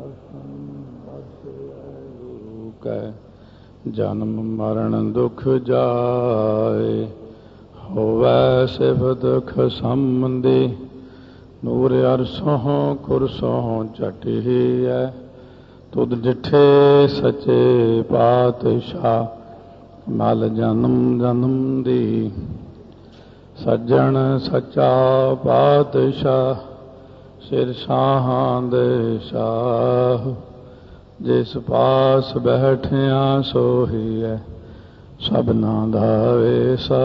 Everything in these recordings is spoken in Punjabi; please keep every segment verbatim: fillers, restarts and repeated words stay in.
गुरु कै जन्म मरण दुख जाए, होवै सिफत खसमदी नूर अरसों कुरसों चटिया। तुद डिठे सचे पातशाह मल जन्म जन्म दी, सज्जन सच्चा पातशाह सिर शाहां दे शाह। जिस पास बैठिया सोही है सबना दा वेसा।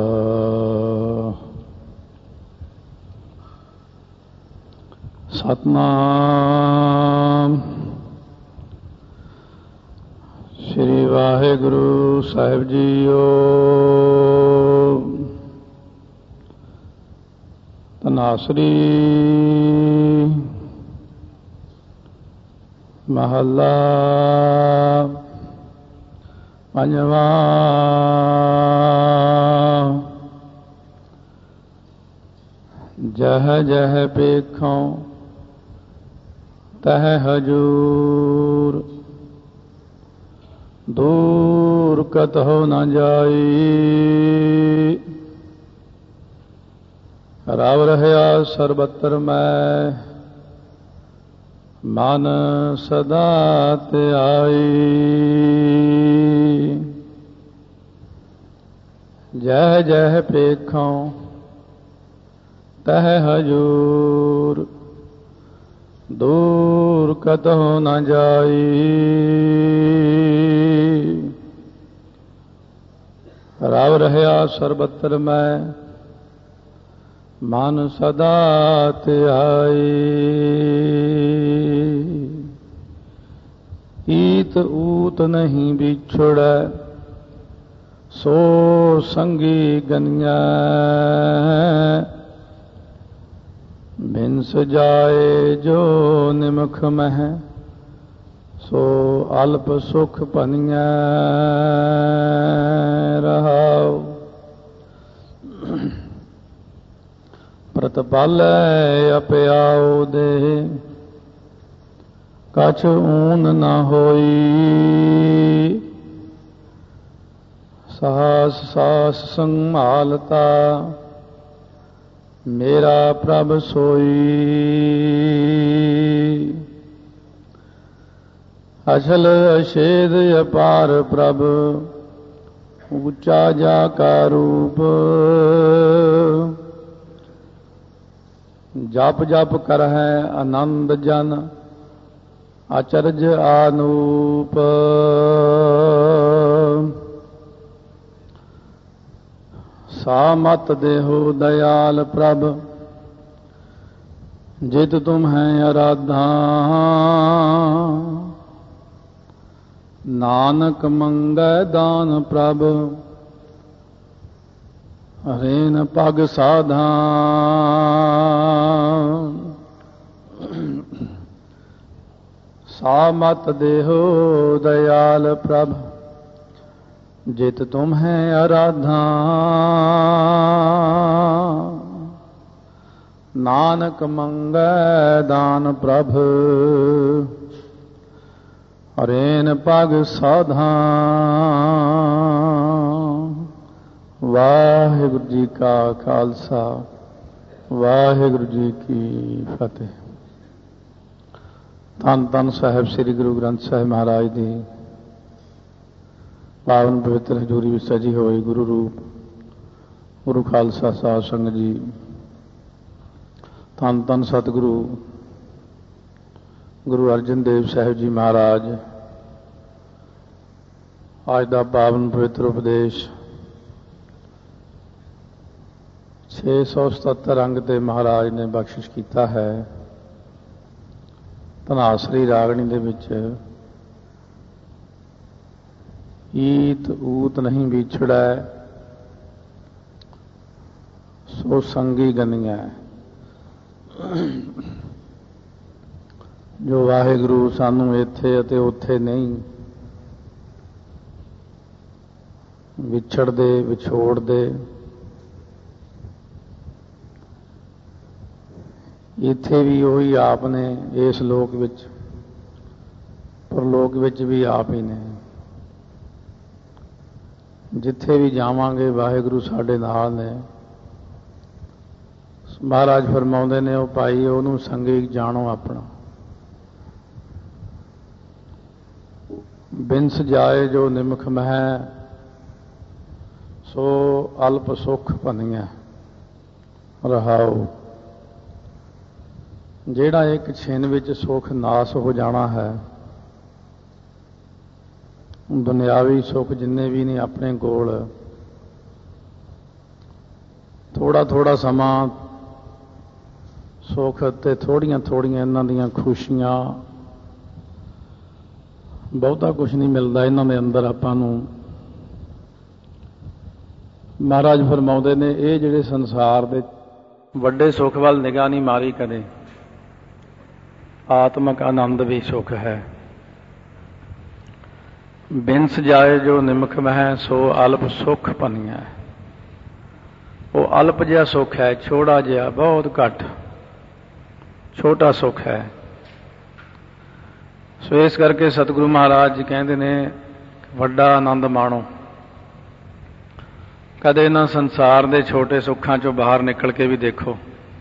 सतनाम श्री वाहिगुरु साहिब जीओ। तनासरी महला पंजवा। जह जह पेखों तह हजूर, दूर कतहो न जाई। रव रहया सरबत्र मैं मन सदा त्याई। जह जह पेखों तह हजूर, दूर कतहो न जाई। रव रहया सरबत्र मैं मन सदा त्याई। ईत ऊत नहीं बिछुड़ै सो संगी गनिया। भिनस जाए जो निमख मह सो अल्प सुख पनिया। रहाओ प्रतपालै अप्याओ दे कछ ऊन न होई। साहस सास संभालता मेरा प्रभ सोई। अचल अछेद अपार प्रभ ऊंचा जाका रूप। जप जप करहै आनंद जन आचरज आनूप। सामत देहो दयाल प्रभ जित तुम हैं आराधा। नानक मंगै दान प्रभ हरेन पग साधा। सामत देहो दयाल प्रभ जित तुम हैं आराधा। नानक मंगै दान प्रभ हरेन पग साधा। वाहिगुरु जी का खालसा वाहिगुरु जी की फतेह। धन धन साहिब श्री गुरु ग्रंथ साहिब महाराज की पावन पवित्र हजूरी में सजी हुई गुरु रूप गुरु खालसा साध संगत जी। धन धन सतगुरु गुरु अर्जन देव साहिब जी महाराज आज का पावन पवित्र उपदेश छे सौ सतहत्तर अंग ते महाराज ने बख्शिश किया है। धनासरी रागणी दे विच ईत ऊत नहीं बिछड़ै सो संगी गनिया। जो वाहिगुरु सानू इत्थे अते उत्थे नहीं विछड़दे विछोड़दे, इत्थे भी वही आप ने इस लोक विच ਪ੍ਰਲੋਕ ਵਿੱਚ ਵੀ ਆਪ ਹੀ ਨੇ। ਜਿੱਥੇ ਵੀ ਜਾਵਾਂਗੇ ਵਾਹਿਗੁਰੂ ਸਾਡੇ ਨਾਲ ਨੇ। ਮਹਾਰਾਜ ਫਰਮਾਉਂਦੇ ਨੇ, ਉਹ ਭਾਈ ਉਹਨੂੰ ਸੰਗੀ ਜਾਣੋ ਆਪਣਾ। ਬਿਨਸ ਜਾਏ ਜੋ ਨਿਮਖ ਮਹਿ, ਸੋ ਅਲਪ ਸੁਖ ਭਨੀਐ ਰਹਾਉ। ਜਿਹੜਾ ਇੱਕ ਛਿਨ ਵਿੱਚ ਸੁਖ ਨਾਸ ਹੋ ਜਾਣਾ ਹੈ, ਦੁਨਿਆਵੀ ਸੁੱਖ ਜਿੰਨੇ ਵੀ ਨੇ ਆਪਣੇ ਕੋਲ, ਥੋੜਾ ਥੋੜਾ ਸਮਾਂ ਸੁੱਖ ਅਤੇ ਥੋੜੀਆਂ ਥੋੜੀਆਂ ਇਹਨਾਂ ਦੀਆਂ ਖੁਸ਼ੀਆਂ, ਬਹੁਤਾ ਕੁਛ ਨਹੀਂ ਮਿਲਦਾ ਇਹਨਾਂ ਦੇ ਅੰਦਰ ਆਪਾਂ ਨੂੰ। ਮਹਾਰਾਜ ਫਰਮਾਉਂਦੇ ਨੇ, ਇਹ ਜਿਹੜੇ ਸੰਸਾਰ ਦੇ ਵੱਡੇ ਸੁੱਖ ਵੱਲ ਨਿਗਾਹ ਨਹੀਂ ਮਾਰੀ ਕਦੇ। ਆਤਮਕ ਆਨੰਦ ਵੀ ਸੁੱਖ ਹੈ। ਬਿਨਸ ਜਾਏ ਜੋ ਨਿਮਖ ਮਹਿ, ਸੋ ਅਲਪ ਸੁਖ ਭਨੀਐ। ਉਹ ਅਲਪ ਜਿਹਾ ਸੁੱਖ ਹੈ, ਛੋੜਾ ਜਿਹਾ, ਬਹੁਤ ਘੱਟ ਛੋਟਾ ਸੁੱਖ ਹੈ। ਸੋ ਇਸ ਕਰਕੇ ਸਤਿਗੁਰੂ ਮਹਾਰਾਜ ਜੀ ਕਹਿੰਦੇ ਨੇ, ਵੱਡਾ ਆਨੰਦ ਮਾਣੋ। ਕਦੇ ਇਹਨਾਂ ਸੰਸਾਰ ਦੇ ਛੋਟੇ ਸੁੱਖਾਂ ਚੋਂ ਬਾਹਰ ਨਿਕਲ ਕੇ ਵੀ ਦੇਖੋ।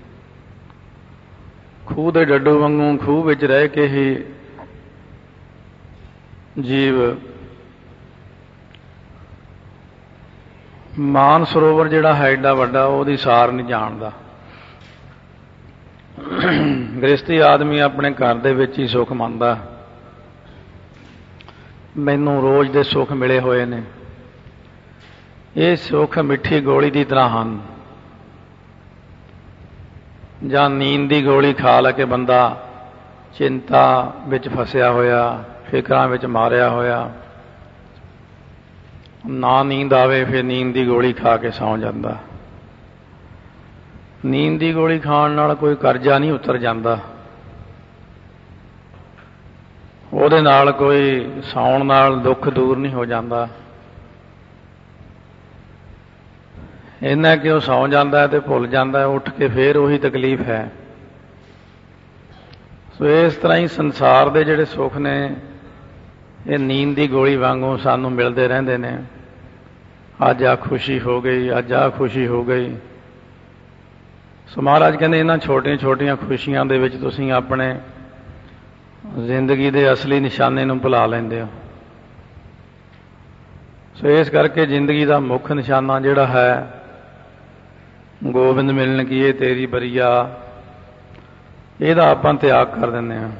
ਖੂਹ ਦੇ ਡੱਡੂ ਵਾਂਗੂ ਖੂਹ ਵਿੱਚ ਰਹਿ ਕੇ ਹੀ ਜੀਵ ਮਾਨ ਸਰੋਵਰ ਜਿਹੜਾ ਹੈ ਏਡਾ ਵੱਡਾ, ਉਹਦੀ ਸਾਰ ਨਹੀਂ ਜਾਣਦਾ। ਗ੍ਰਸਤੀ ਆਦਮੀ ਆਪਣੇ ਘਰ ਦੇ ਵਿੱਚ ਹੀ ਸੁੱਖ ਮੰਨਦਾ। ਮੈਨੂੰ ਰੋਜ਼ ਦੇ ਸੁੱਖ ਮਿਲੇ ਹੋਏ ਨੇ। ਇਹ ਸੁੱਖ ਮਿੱਠੀ ਗੋਲੀ ਦੀ ਤਰ੍ਹਾਂ ਹਨ। ਜਾਂ ਨੀਂਦ ਦੀ ਗੋਲੀ ਖਾ ਲੈ ਕੇ ਬੰਦਾ ਚਿੰਤਾ ਵਿੱਚ ਫਸਿਆ ਹੋਇਆ, ਫਿਕਰਾਂ ਵਿੱਚ ਮਾਰਿਆ ਹੋਇਆ, ਨਾ ਨੀਂਦ ਆਵੇ, ਫਿਰ ਨੀਂਦ ਦੀ ਗੋਲੀ ਖਾ ਕੇ ਸੌਂ ਜਾਂਦਾ। ਨੀਂਦ ਦੀ ਗੋਲੀ ਖਾਣ ਨਾਲ ਕੋਈ ਕਰਜ਼ਾ ਨਹੀਂ ਉਤਰ ਜਾਂਦਾ। ਉਹਦੇ ਨਾਲ ਕੋਈ ਸੌਣ ਨਾਲ ਦੁੱਖ ਦੂਰ ਨਹੀਂ ਹੋ ਜਾਂਦਾ। ਇੰਨਾ ਕਿ ਉਹ ਸੌਂ ਜਾਂਦਾ ਤੇ ਭੁੱਲ ਜਾਂਦਾ, ਉੱਠ ਕੇ ਫੇਰ ਉਹੀ ਤਕਲੀਫ ਹੈ। ਸੋ ਇਸ ਤਰ੍ਹਾਂ ਹੀ ਸੰਸਾਰ ਦੇ ਜਿਹੜੇ ਸੁੱਖ ਨੇ, ਇਹ ਨੀਂਦ ਦੀ ਗੋਲੀ ਵਾਂਗੂ ਸਾਨੂੰ ਮਿਲਦੇ ਰਹਿੰਦੇ ਨੇ। ਅੱਜ ਆ ਖੁਸ਼ੀ ਹੋ ਗਈ, ਅੱਜ ਆ ਖੁਸ਼ੀ ਹੋ ਗਈ। ਸੋ ਮਹਾਰਾਜ ਕਹਿੰਦੇ, ਇਹਨਾਂ ਛੋਟੀਆਂ ਛੋਟੀਆਂ ਖੁਸ਼ੀਆਂ ਦੇ ਵਿੱਚ ਤੁਸੀਂ ਆਪਣੇ ਜ਼ਿੰਦਗੀ ਦੇ ਅਸਲੀ ਨਿਸ਼ਾਨੇ ਨੂੰ ਭੁਲਾ ਲੈਂਦੇ ਹੋ। ਸੋ ਇਸ ਕਰਕੇ ਜ਼ਿੰਦਗੀ ਦਾ ਮੁੱਖ ਨਿਸ਼ਾਨਾ ਜਿਹੜਾ ਹੈ, ਗੋਬਿੰਦ ਮਿਲਣ ਕੀਏ ਤੇਰੀ ਬਰੀਆ, ਇਹਦਾ ਆਪਾਂ ਤਿਆਗ ਕਰ ਦਿੰਦੇ ਹਾਂ।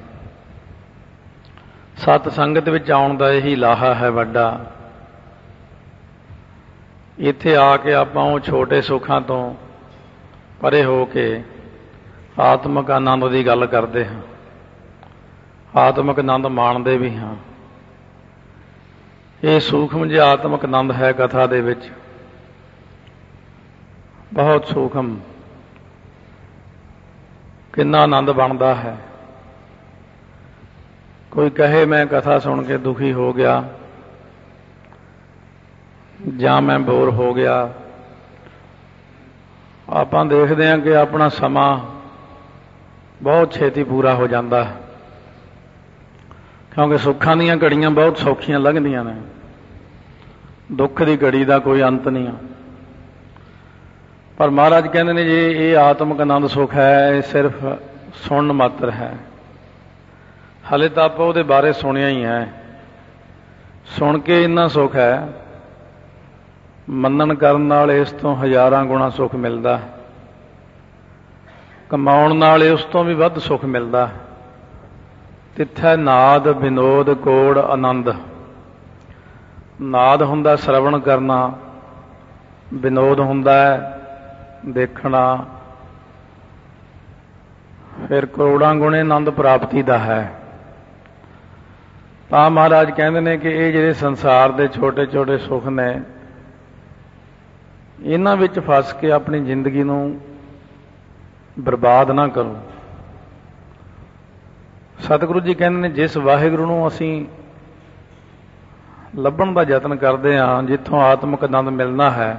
ਸਤ ਸੰਗਤ ਵਿੱਚ ਆਉਣ ਦਾ ਇਹੀ ਲਾਹਾ ਹੈ ਵੱਡਾ। ਇੱਥੇ ਆ ਕੇ ਆਪਾਂ ਉਹ ਛੋਟੇ ਸੁੱਖਾਂ ਤੋਂ ਪਰੇ ਹੋ ਕੇ ਆਤਮਕ ਆਨੰਦ ਦੀ ਗੱਲ ਕਰਦੇ ਹਾਂ, ਆਤਮਕ ਆਨੰਦ ਮਾਣਦੇ ਵੀ ਹਾਂ। ਇਹ ਸੂਖਮ ਜਿਹਾ ਆਤਮਕ ਆਨੰਦ ਹੈ ਕਥਾ ਦੇ ਵਿੱਚ, ਬਹੁਤ ਸੂਖਮ। ਕਿੰਨਾ ਆਨੰਦ ਬਣਦਾ ਹੈ। ਕੋਈ ਕਹੇ ਮੈਂ ਕਥਾ ਸੁਣ ਕੇ ਦੁਖੀ ਹੋ ਗਿਆ, ਜਾਂ ਮੈਂ ਬੋਰ ਹੋ ਗਿਆ, ਆਪਾਂ ਦੇਖਦੇ ਹਾਂ ਕਿ ਆਪਣਾ ਸਮਾਂ ਬਹੁਤ ਛੇਤੀ ਪੂਰਾ ਹੋ ਜਾਂਦਾ, ਕਿਉਂਕਿ ਸੁੱਖਾਂ ਦੀਆਂ ਘੜੀਆਂ ਬਹੁਤ ਸੌਖੀਆਂ ਲੰਘਦੀਆਂ ਨੇ। ਦੁੱਖ ਦੀ ਘੜੀ ਦਾ ਕੋਈ ਅੰਤ ਨਹੀਂ ਆ। ਪਰ ਮਹਾਰਾਜ ਕਹਿੰਦੇ ਨੇ, ਜੇ ਇਹ ਆਤਮਕ ਆਨੰਦ ਸੁੱਖ ਹੈ, ਇਹ ਸਿਰਫ ਸੁਣਨ ਮਾਤਰ ਹੈ। ਹਾਲੇ ਤਾਂ ਆਪਾਂ ਉਹਦੇ ਬਾਰੇ ਸੁਣਿਆ ਹੀ ਹੈ। ਸੁਣ ਕੇ ਇੰਨਾ ਸੁੱਖ ਹੈ, ਮੰਨਣ ਕਰਨ ਨਾਲ ਇਸ ਤੋਂ ਹਜ਼ਾਰਾਂ ਗੁਣਾ ਸੁੱਖ ਮਿਲਦਾ। ਕਮਾਉਣ ਨਾਲ ਉਸ ਤੋਂ ਵੀ ਵੱਧ ਸੁੱਖ ਮਿਲਦਾ। ਤਿੱਥੈ ਨਾਦ ਵਿਨੋਦ ਕੋੜ ਆਨੰਦ। ਨਾਦ ਹੁੰਦਾ ਸਰਵਣ ਕਰਨਾ, ਵਿਨੋਦ ਹੁੰਦਾ ਦੇਖਣਾ, ਫਿਰ ਕਰੋੜਾਂ ਗੁਣੇ ਆਨੰਦ ਪ੍ਰਾਪਤੀ ਦਾ ਹੈ। ਤਾਂ ਮਹਾਰਾਜ ਕਹਿੰਦੇ ਨੇ ਕਿ ਇਹ ਜਿਹੜੇ ਸੰਸਾਰ ਦੇ ਛੋਟੇ ਛੋਟੇ ਸੁੱਖ ਨੇ, ਇਹਨਾਂ ਵਿੱਚ ਫਸ ਕੇ ਆਪਣੀ ਜ਼ਿੰਦਗੀ ਨੂੰ ਬਰਬਾਦ ਨਾ ਕਰੋ। ਸਤਿਗੁਰੂ ਜੀ ਕਹਿੰਦੇ ਨੇ, ਜਿਸ ਵਾਹਿਗੁਰੂ ਨੂੰ ਅਸੀਂ ਲੱਭਣ ਦਾ ਯਤਨ ਕਰਦੇ ਹਾਂ, ਜਿੱਥੋਂ ਆਤਮਕ ਆਨੰਦ ਮਿਲਣਾ ਹੈ,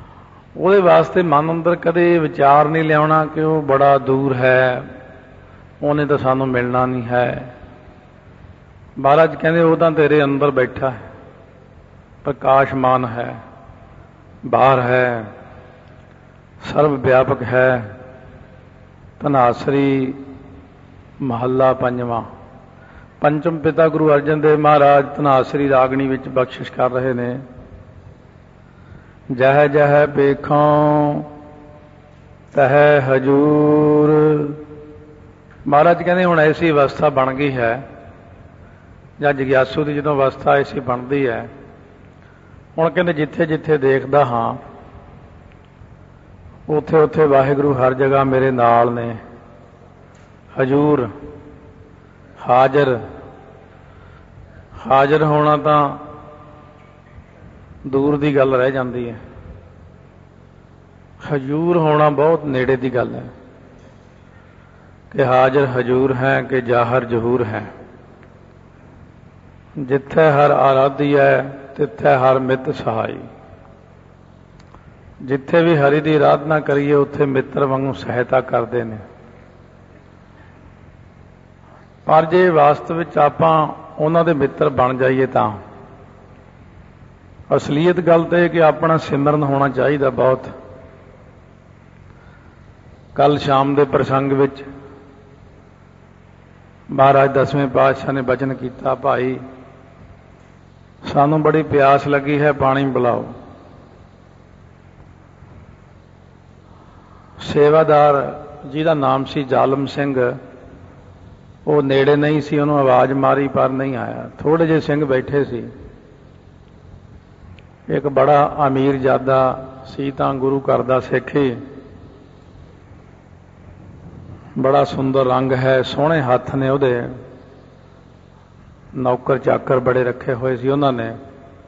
ਉਹਦੇ ਵਾਸਤੇ ਮਨ ਅੰਦਰ ਕਦੇ ਵਿਚਾਰ ਨਹੀਂ ਲਿਆਉਣਾ ਕਿ ਉਹ ਬੜਾ ਦੂਰ ਹੈ, ਉਹਨੇ ਤਾਂ ਸਾਨੂੰ ਮਿਲਣਾ ਨਹੀਂ ਹੈ। ਮਹਾਰਾਜ ਕਹਿੰਦੇ ਉਹ ਤਾਂ ਤੇਰੇ ਅੰਦਰ ਬੈਠਾ ਹੈ, ਪ੍ਰਕਾਸ਼ਮਾਨ ਹੈ, ਬਾਹਰ ਹੈ, ਸਰਵ ਵਿਆਪਕ ਹੈ। ਧਨਾਸਰੀ ਮਹੱਲਾ ਪੰਜਵਾਂ। ਪੰਚਮ ਪਿਤਾ ਗੁਰੂ ਅਰਜਨ ਦੇਵ ਮਹਾਰਾਜ ਧਨਾਸਰੀ ਰਾਗਣੀ ਵਿੱਚ ਬਖਸ਼ਿਸ਼ ਕਰ ਰਹੇ ਨੇ। ਜਹ ਜਹ ਪੇਖੋਂ ਤਹ ਹਜੂਰ। ਮਹਾਰਾਜ ਕਹਿੰਦੇ ਹੁਣ ਐਸੀ ਅਵਸਥਾ ਬਣ ਗਈ ਹੈ, ਜਾਂ ਜਗਿਆਸੂ ਦੀ ਜਦੋਂ ਅਵਸਥਾ ਐਸੀ ਬਣਦੀ ਹੈ, ਹੁਣ ਕਹਿੰਦੇ ਜਿੱਥੇ ਜਿੱਥੇ ਦੇਖਦਾ ਹਾਂ ਉੱਥੇ ਉੱਥੇ ਵਾਹਿਗੁਰੂ ਹਰ ਜਗ੍ਹਾ ਮੇਰੇ ਨਾਲ ਨੇ। ਹਜੂਰ ਹਾਜ਼ਰ, ਹਾਜ਼ਰ ਹੋਣਾ ਤਾਂ ਦੂਰ ਦੀ ਗੱਲ ਰਹਿ ਜਾਂਦੀ ਹੈ, ਹਜੂਰ ਹੋਣਾ ਬਹੁਤ ਨੇੜੇ ਦੀ ਗੱਲ ਹੈ ਕਿ ਹਾਜ਼ਰ ਹਜੂਰ ਹੈ ਕਿ ਜ਼ਾਹਰ ਜ਼ਹੂਰ ਹੈ। ਜਿੱਥੇ ਹਰ ਆਰਾਧੀ ਹੈ ਤਿੱਥੇ ਹਰ ਮਿੱਤ ਸਹਾਈ। ਜਿੱਥੇ ਵੀ ਹਰੀ ਦੀ ਆਰਾਧਨਾ ਕਰੀਏ ਉੱਥੇ ਮਿੱਤਰ ਵਾਂਗੂ ਸਹਾਇਤਾ ਕਰਦੇ ਨੇ। ਪਰ ਜੇ ਵਾਸਤਵ ਵਿੱਚ ਆਪਾਂ ਉਹਨਾਂ ਦੇ ਮਿੱਤਰ ਬਣ ਜਾਈਏ ਤਾਂ ਅਸਲੀਅਤ ਗੱਲ ਤਾਂ ਇਹ ਕਿ ਆਪਣਾ ਸਿਮਰਨ ਹੋਣਾ ਚਾਹੀਦਾ ਬਹੁਤ। ਕੱਲ ਸ਼ਾਮ ਦੇ ਪ੍ਰਸੰਗ ਵਿੱਚ ਮਹਾਰਾਜ ਦਸਵੇਂ ਪਾਤਸ਼ਾਹ ਨੇ ਬਚਨ ਕੀਤਾ, ਭਾਈ ਸਾਨੂੰ ਬੜੀ ਪਿਆਸ ਲੱਗੀ ਹੈ, ਪਾਣੀ ਪਿਲਾਓ। ਸੇਵਾਦਾਰ ਜਿਹਦਾ ਨਾਮ ਸੀ ਜ਼ਾਲਮ ਸਿੰਘ, ਉਹ ਨੇੜੇ ਨਹੀਂ ਸੀ, ਉਹਨੂੰ ਆਵਾਜ਼ ਮਾਰੀ ਪਰ ਨਹੀਂ ਆਇਆ। ਥੋੜੇ ਜਿਹੇ ਸਿੰਘ ਬੈਠੇ ਸੀ। ਇੱਕ ਬੜਾ ਅਮੀਰ ਜ਼ਾਦਾ ਸੀ ਤਾਂ ਗੁਰੂ ਘਰ ਦਾ ਸਿੱਖ ਹੀ, ਬੜਾ ਸੁੰਦਰ ਰੰਗ ਹੈ, ਸੋਹਣੇ ਹੱਥ ਨੇ ਉਹਦੇ, ਨੌਕਰ ਚਾਕਰ ਬੜੇ ਰੱਖੇ ਹੋਏ ਸੀ ਉਹਨਾਂ ਨੇ।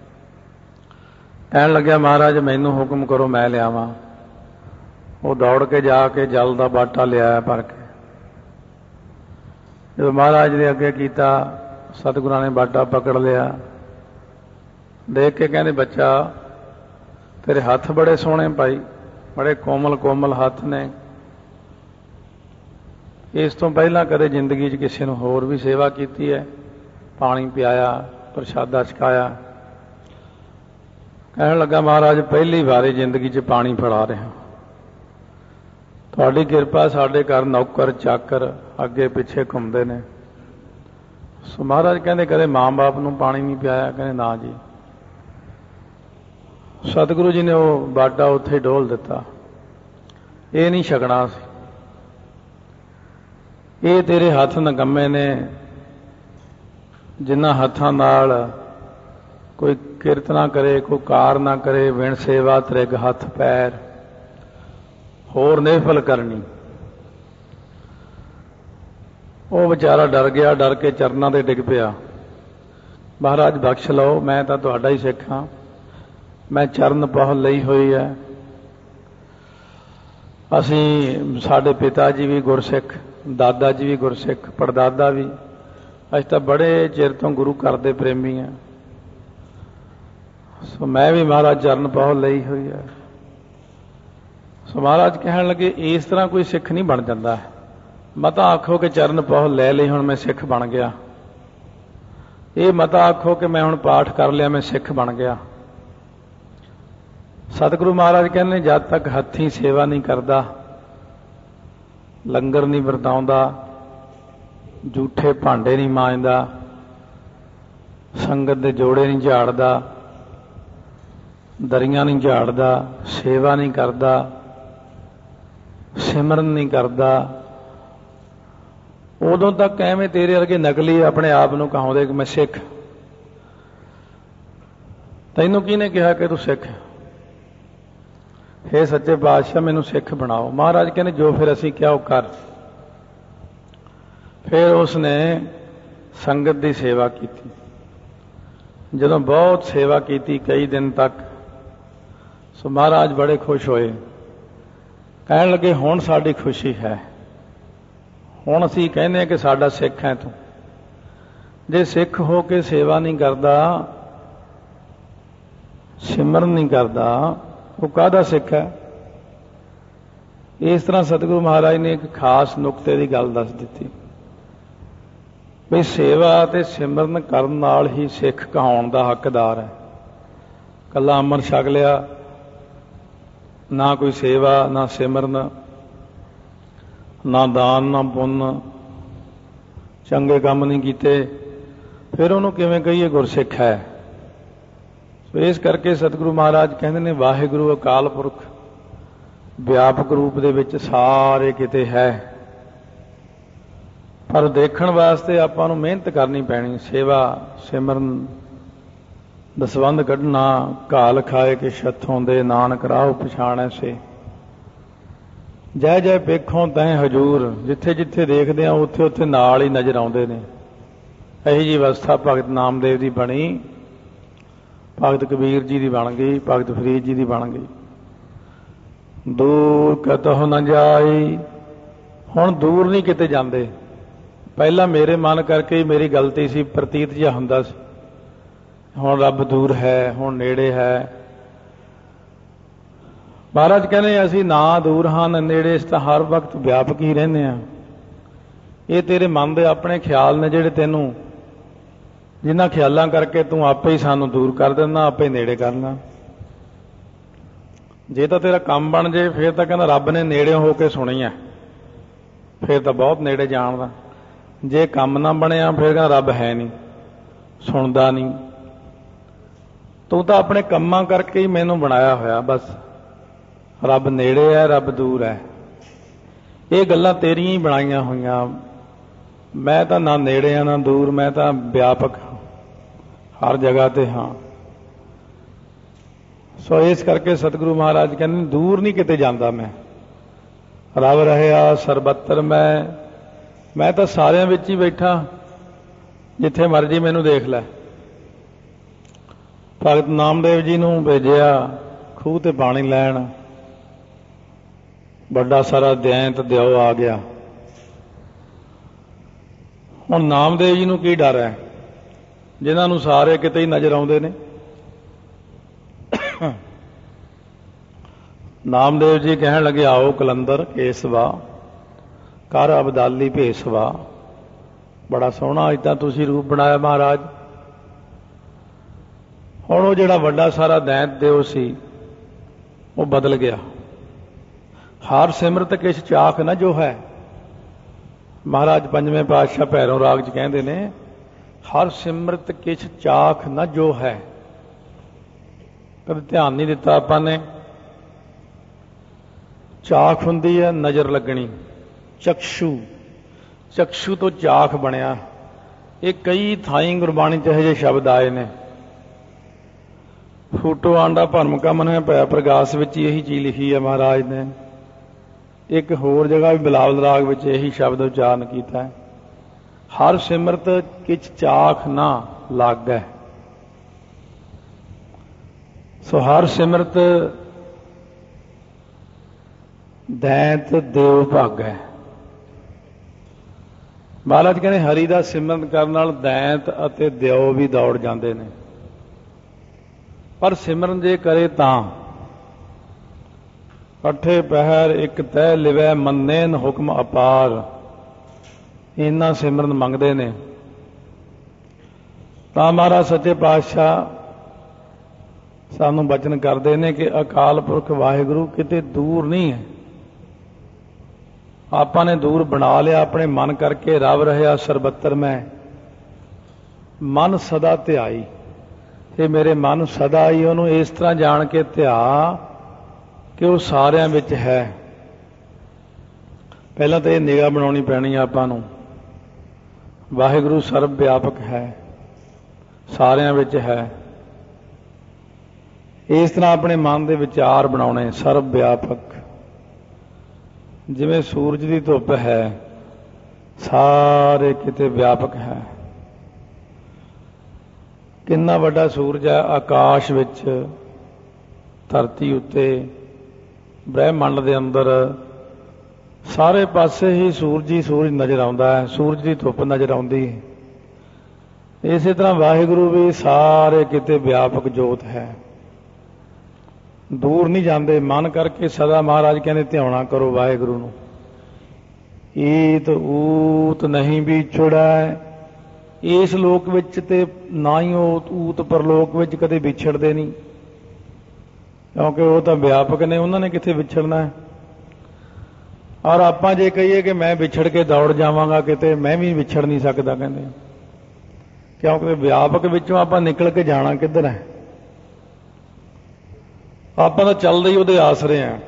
ਕਹਿਣ ਲੱਗਿਆ ਮਹਾਰਾਜ ਮੈਨੂੰ ਹੁਕਮ ਕਰੋ ਮੈਂ ਲਿਆਵਾਂ। ਉਹ ਦੌੜ ਕੇ ਜਾ ਕੇ ਜਲ ਦਾ ਬਾਟਾ ਲਿਆਇਆ ਭਰ ਕੇ। ਜਦੋਂ ਮਹਾਰਾਜ ਦੇ ਅੱਗੇ ਕੀਤਾ, ਸਤਿਗੁਰਾਂ ਨੇ ਬਾਟਾ ਪਕੜ ਲਿਆ। ਦੇਖ ਕੇ ਕਹਿੰਦੇ ਬੱਚਾ ਤੇਰੇ ਹੱਥ ਬੜੇ ਸੋਹਣੇ ਭਾਈ, ਬੜੇ ਕੋਮਲ ਕੋਮਲ ਹੱਥ ਨੇ। ਇਸ ਤੋਂ ਪਹਿਲਾਂ ਕਦੇ ਜ਼ਿੰਦਗੀ 'ਚ ਕਿਸੇ ਨੂੰ ਹੋਰ ਵੀ ਸੇਵਾ ਕੀਤੀ ਹੈ, ਪਾਣੀ ਪਿਆਇਆ, ਪ੍ਰਸ਼ਾਦਾ ਛਕਾਇਆ। ਕਹਿਣ ਲੱਗਾ ਮਹਾਰਾਜ ਪਹਿਲੀ ਵਾਰੀ ਜ਼ਿੰਦਗੀ 'ਚ ਪਾਣੀ ਫੜਾ ਰਿਹਾ, ਤੁਹਾਡੀ ਕਿਰਪਾ। ਸਾਡੇ ਘਰ ਨੌਕਰ ਚਾਕਰ ਅੱਗੇ ਪਿੱਛੇ ਘੁੰਮਦੇ ਨੇ। ਸੋ ਮਹਾਰਾਜ ਕਹਿੰਦੇ ਕਦੇ ਮਾਂ ਬਾਪ ਨੂੰ ਪਾਣੀ ਨਹੀਂ ਪਿਆਇਆ? ਕਹਿੰਦੇ ਨਾ ਜੀ। ਸਤਿਗੁਰੂ ਜੀ ਨੇ ਉਹ ਬਾਟਾ ਉੱਥੇ ਡੋਲ ਦਿੱਤਾ। ਇਹ ਨਹੀਂ ਛਕਣਾ ਸੀ, ਇਹ ਤੇਰੇ ਹੱਥ ਨਕੰਮੇ ਨੇ, ਜਿਨ੍ਹਾਂ ਹੱਥਾਂ ਨਾਲ ਕੋਈ ਕਿਰਤ ਨਾ ਕਰੇ, ਕੋਈ ਕਾਰ ਨਾ ਕਰੇ, ਵਿਣ ਸੇਵਾ ਤ੍ਰਿਗ ਹੱਥ ਪੈਰ ਹੋਰ ਨਿਫਲ ਕਰਨੀ। ਉਹ ਵਿਚਾਰਾ ਡਰ ਗਿਆ, ਡਰ ਕੇ ਚਰਨਾਂ ਤੇ ਡਿੱਗ ਪਿਆ। ਮਹਾਰਾਜ ਬਖਸ਼ ਲਓ, ਮੈਂ ਤਾਂ ਤੁਹਾਡਾ ਹੀ ਸਿੱਖ ਹਾਂ, ਮੈਂ ਚਰਨ ਪਹੁਲ ਲਈ ਹੋਈ ਹੈ। ਅਸੀਂ ਸਾਡੇ ਪਿਤਾ ਜੀ ਵੀ ਗੁਰਸਿੱਖ, ਦਾਦਾ ਜੀ ਵੀ ਗੁਰਸਿੱਖ, ਪੜਦਾਦਾ ਵੀ। ਅਸੀਂ ਤਾਂ ਬੜੇ ਚਿਰ ਤੋਂ ਗੁਰੂ ਘਰ ਦੇ ਪ੍ਰੇਮੀ ਹਾਂ। ਸੋ ਮੈਂ ਵੀ ਮਹਾਰਾਜ ਚਰਨ ਪਹੁਲ ਲਈ ਹੋਈ ਹੈ। ਸੋ ਮਹਾਰਾਜ ਕਹਿਣ ਲੱਗੇ ਇਸ ਤਰ੍ਹਾਂ ਕੋਈ ਸਿੱਖ ਨਹੀਂ ਬਣ ਜਾਂਦਾ। ਮਤਾ ਆਖੋ ਕਿ ਚਰਨ ਪਹੁਲ ਲੈ ਲਈ, ਹੁਣ ਮੈਂ ਸਿੱਖ ਬਣ ਗਿਆ। ਇਹ ਮਤਾ ਆਖੋ ਕਿ ਮੈਂ ਹੁਣ ਪਾਠ ਕਰ ਲਿਆ, ਮੈਂ ਸਿੱਖ ਬਣ ਗਿਆ। ਸਤਿਗੁਰੂ ਮਹਾਰਾਜ ਕਹਿੰਦੇ ਜਦ ਤੱਕ ਹੱਥੀਂ ਸੇਵਾ ਨਹੀਂ ਕਰਦਾ, ਲੰਗਰ ਨਹੀਂ ਵਰਤਾਉਂਦਾ, ਜੂਠੇ ਭਾਂਡੇ ਨਹੀਂ ਮਾਂਜਦਾ, ਸੰਗਤ ਦੇ ਜੋੜੇ ਨਹੀਂ ਝਾੜਦਾ, ਦਰੀਆਂ ਨਹੀਂ ਝਾੜਦਾ, ਸੇਵਾ ਨਹੀਂ ਕਰਦਾ, ਸਿਮਰਨ ਨਹੀਂ ਕਰਦਾ, ਉਦੋਂ ਤੱਕ ਐਵੇਂ ਤੇਰੇ ਵਰਗੇ ਨਕਲੀ ਆਪਣੇ ਆਪ ਨੂੰ ਕਹਾਉਂਦੇ ਕਿ ਮੈਂ ਸਿੱਖ। ਤੈਨੂੰ ਕਿਹਨੇ ਕਿਹਾ ਕਿ ਤੂੰ ਸਿੱਖ? ਹੇ ਸੱਚੇ ਪਾਤਸ਼ਾਹ ਮੈਨੂੰ ਸਿੱਖ ਬਣਾਓ। ਮਹਾਰਾਜ ਕਹਿੰਦੇ ਜੋ ਫਿਰ ਅਸੀਂ ਕਿਹਾ ਉਹ ਕਰ। ਫਿਰ ਉਸਨੇ ਸੰਗਤ ਦੀ ਸੇਵਾ ਕੀਤੀ। ਜਦੋਂ ਬਹੁਤ ਸੇਵਾ ਕੀਤੀ ਕਈ ਦਿਨ ਤੱਕ, ਸੋ ਮਹਾਰਾਜ ਬੜੇ ਖੁਸ਼ ਹੋਏ। ਕਹਿਣ ਲੱਗੇ ਹੁਣ ਸਾਡੀ ਖੁਸ਼ੀ ਹੈ, ਹੁਣ ਅਸੀਂ ਕਹਿੰਦੇ ਹਾਂ ਕਿ ਸਾਡਾ ਸਿੱਖ ਹੈ ਤੂੰ। ਜੇ ਸਿੱਖ ਹੋ ਕੇ ਸੇਵਾ ਨਹੀਂ ਕਰਦਾ, ਸਿਮਰਨ ਨਹੀਂ ਕਰਦਾ, ਉਹ ਕਾਹਦਾ ਸਿੱਖ ਹੈ? इस तरह सतगुरु महाराज ने एक खास नुकते की गल दस दी भी सेवा ते सिमरन करन नाल ही सिख कहाउण दा हकदार है। कला अमर छक लिया, ना कोई सेवा ना सिमरन ना दान ना पुन्न, चंगे काम नहीं कीते, फिर उन्होंने किवें कहिए गुरसिख है। सो इस करके सतगुरु महाराज कहते ने वाहिगुरु अकाल पुरख व्यापक रूप दे विच सारे किते है, पर देखण वास्ते आपां नूं मेहनत करनी पैनी। सेवा सिमरन दसवंध कढना, घाल खाए कि छत्थों दे, नानक राह पछाणै से। जय जय पेखों तैं हजूर, जिथे जिथे देखते हैं उत्थे उत्थे नाल ही नज़र आउंदे ने। यही जी अवस्था भगत नामदेव की बनी, भगत कबीर जी की बन गई, भगत फरीद जी की बन गई। दूर कतहु न जाई, हुण दूर नहीं किते जांदे। पहला मेरे मन करके ही मेरी गलती सी, प्रतीत जिहा हुंदा सी। हुण रब दूर है, हुण नेड़े है। महाराज कहने असीं ना दूर हाँ ना नेड़े, इस तां हर वक्त व्यापक ही रहने आ। ये तेरे मन दे अपने ख्याल ने जिहड़े तैनूं, जिन्हां ख्यालां करके तूं आपे ही सानूं दूर कर दिंदा, आपे ही नेड़े करना। जे तो तेरा काम बन जाए फिर तो कहना रब ने नेड़े होके सुनी है, फिर तो बहुत नेड़े जानदा। जे काम ना बनया फिर कहना रब है नहीं, सुनदा नहीं। तू तो अपने कम्मां करके ही मैनू बनाया होया, बस रब नेड़े है रब दूर है, ये गल्लां तेरियां ही बनाईयां होईयां। मैं तो ना नेड़े हाँ ना दूर, मैं तो व्यापक हर जगह ते हाँ। सो इस करके सतगुरु महाराज कहते दूर नहीं किते जाता मैं, रब रहा सरबत्तर मैं, मैं तो सारिਆਂ ਵਿੱਚ ही बैठा, जिथे मर्जी मैनू देख लै। भगत नामदेव जी नूं भेजिया खूह ते पानी लैण, बड़ा सारा दैंत दिओ आ गया। हुण नामदेव जी नूं की डर है, जिन्हां नूं सारे किते ही नज़र आउंदे ने। नामदेव जी कहण लगे आओ कलंदर केसवा, कर अबदाली भेसवा। बड़ा सोहना इदां तुसीं रूप बनाया महाराज। हुण वो जिहड़ा वड्डा सारा दैंत दिओ सी वो बदल गया। हार सिमरत किश चाख न जो है, महाराज पंजवें पातशाह भैरों राग च कहंदे ने हर सिमरत किश चाख न जो है। कदे ध्यान नहीं दिता आपां ने। चाख हुंदी है नज़र लगनी, चक्षु, चक्षु तो चाख बनया। ये कई थाई गुरबाणी च ये शब्द आए ने। फूटो आंडा भरम का मन है पै प्रकाश विच यही चीज लिखी है महाराज ने। एक होर जगह भी बिलावल राग विच यही शब्द उच्चारण किया है, हर सिमरत किछ चाख ना लागै। सो हर सिमरत दैंत देव भागै। महाराज कहते हरि का सिमरन करन नाल दैंत अते दिओ भी दौड़ जाते हैं, पर सिमरन जे करे तां अठे पहर एक तह लिवै मन्नेन हुक्म अपार। इन्ना सिमरन मंगते ने तां महाराज सच्चे पातशाह सानू बचन करते हैं कि अकाल पुरख वाहिगुरु किते दूर नहीं है। आपां ने दूर बना लिया अपने मन करके। रब रहा सरबत्तर में, मन सदा ध्याई। ते मेरे मन सदा ही उन्होंने इस तरह जान के ध्या कि वह सारियां विच है। पहला तो यह निगाह बनानी पैनी आपां नूं, वाहिगुरु सर्व व्यापक है, सारियां विच है। इस तरह अपने मन के विचार बनाने, सर्व व्यापक। जिवें सूरज की धुप है, सारे किते व्यापक है। कितना वड्डा सूरज है आकाश विच, धरती उत्ते, ब्रह्मंड के अंदर, सारे पासे ही सूरज ही सूरज नज़र आउंदा है, सूरज की धुप नज़र आउंदी है। इस तरह वाहिगुरु भी सारे किते व्यापक जोत है। ਦੂਰ ਨਹੀਂ ਜਾਂਦੇ, ਮਨ ਕਰਕੇ ਸਦਾ ਮਹਾਰਾਜ ਕਹਿੰਦੇ ਧਿਆਉਣਾ ਕਰੋ ਵਾਹਿਗੁਰੂ ਨੂੰ। ਈਤ ਊਤ ਨਹੀਂ ਵਿਛੜੈ, ਇਸ ਲੋਕ ਵਿੱਚ ਤੇ ਨਾ ਹੀ ਉਹ ਊਤ ਪਰਲੋਕ ਵਿੱਚ ਕਦੇ ਵਿਛੜਦੇ ਨਹੀਂ, ਕਿਉਂਕਿ ਉਹ ਤਾਂ ਵਿਆਪਕ ਨੇ, ਉਹਨਾਂ ਨੇ ਕਿੱਥੇ ਵਿਛੜਨਾ ਹੈ। ਔਰ ਆਪਾਂ ਜੇ ਕਹੀਏ ਕਿ ਮੈਂ ਵਿਛੜ ਕੇ ਦੌੜ ਜਾਵਾਂਗਾ ਕਿਤੇ, ਮੈਂ ਵੀ ਵਿਛੜ ਨਹੀਂ ਸਕਦਾ ਕਹਿੰਦੇ, ਕਿਉਂਕਿ ਵਿਆਪਕ ਵਿੱਚੋਂ ਆਪਾਂ ਨਿਕਲ ਕੇ ਜਾਣਾ ਕਿੱਧਰ ਹੈ। ਆਪਾਂ ਤਾਂ ਚੱਲਦੇ ਹੀ ਉਹਦੇ ਆਸਰੇ ਆ।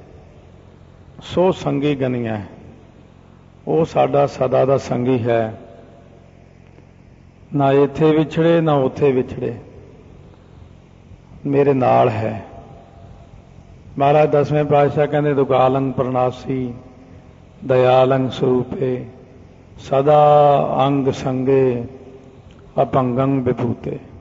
ਸੋ ਸੰਗੀ ਗਨੀਆਂ, ਉਹ ਸਾਡਾ ਸਦਾ ਦਾ ਸੰਗੀ ਹੈ, ਨਾ ਇੱਥੇ ਵਿਛੜੇ ਨਾ ਉੱਥੇ ਵਿਛੜੇ, ਮੇਰੇ ਨਾਲ ਹੈ। ਮਹਾਰਾਜ ਦਸਵੇਂ ਪਾਤਸ਼ਾਹ ਕਹਿੰਦੇ ਦੁਕਾਲੰ ਪ੍ਰਣਾਸੀ ਦਇਆਲੰ ਸਰੂਪੇ ਸਦਾ ਅੰਗ ਸੰਗੇ ਅਪੰਗੰ ਵਿਭੂਤੇ।